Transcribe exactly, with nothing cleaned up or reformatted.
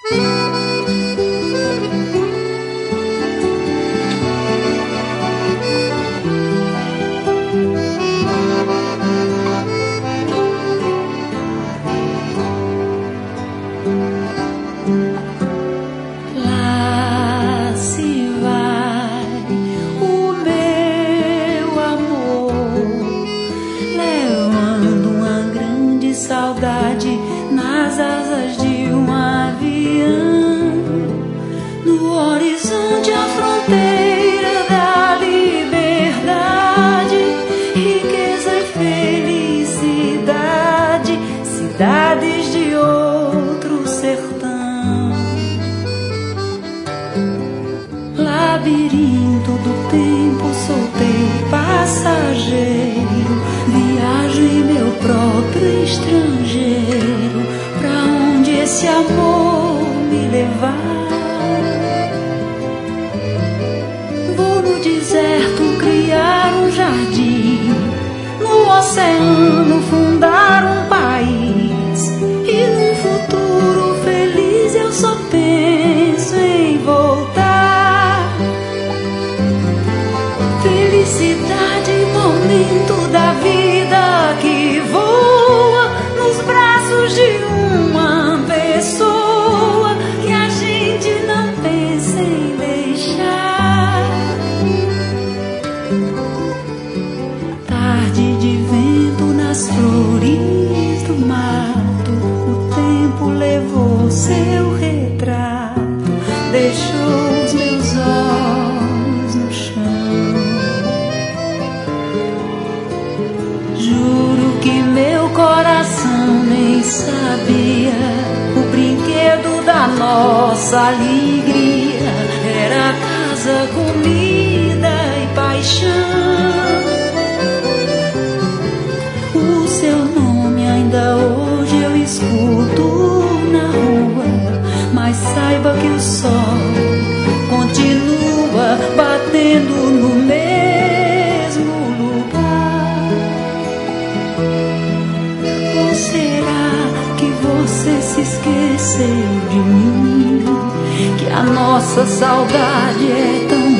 Lá se vai o meu amor, levando uma grande saudade nas asas de um avião. No horizonte a fronteira da liberdade, riqueza e felicidade, cidades de outro sertão. Labirinto do tempo, sou teu passageiro, viajo em meu próprio estrangeiro, pra onde esse amor me levar. Vou no deserto criar um jardim, no oceano fundar um país, e num futuro feliz eu só penso em voltar. Felicidade, momento da vida que voa nos braços de uma pessoa que a gente não pensa em deixar. Tarde de vento nas flores do mato, o tempo levou seu retrato, deixou os meus olhos no chão. Juro que meu coração nem sabia, o brinquedo da nossa alegria era casa, comida e paixão. O seu nome ainda hoje eu escuto na rua, mas saiba que o sol continua batendo no mesmo lugar. Ou será que você se esqueceu de mim, que a nossa saudade é tão